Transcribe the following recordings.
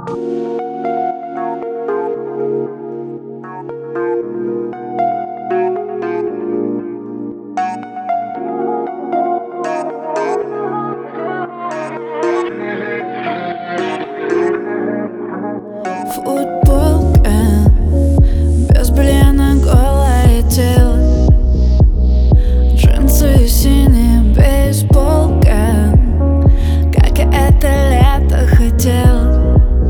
Футболка, без белья на голое тело, джинсы синие, бейсболка, как я это лето хотела.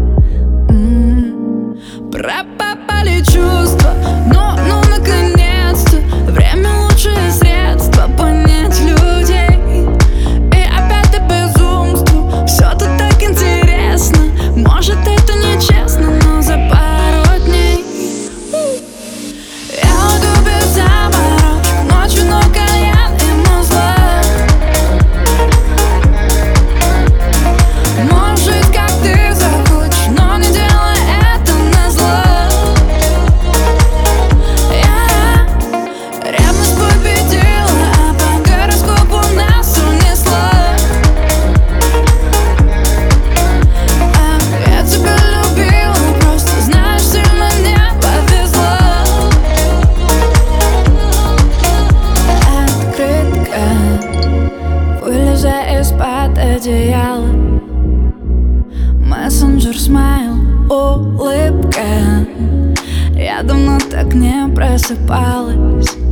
Пропали чувства, но наконец-то время — лучшее средство понять людей. И опять до безумства, все тут так интересно. Может, это нечестно, но за пару дней я уйду без заморочек ночью, но кальян им назло. Можешь жить, как ты захочешь, но не делай это назло. Ревность победила, а по гороскопу нас унесла. Я тебя любила, просто знаешь, сильно не повезло. Открытка, вылезай из-под одеяла. Мессенджер, смайл, улыбка. Я давно так не просыпалась.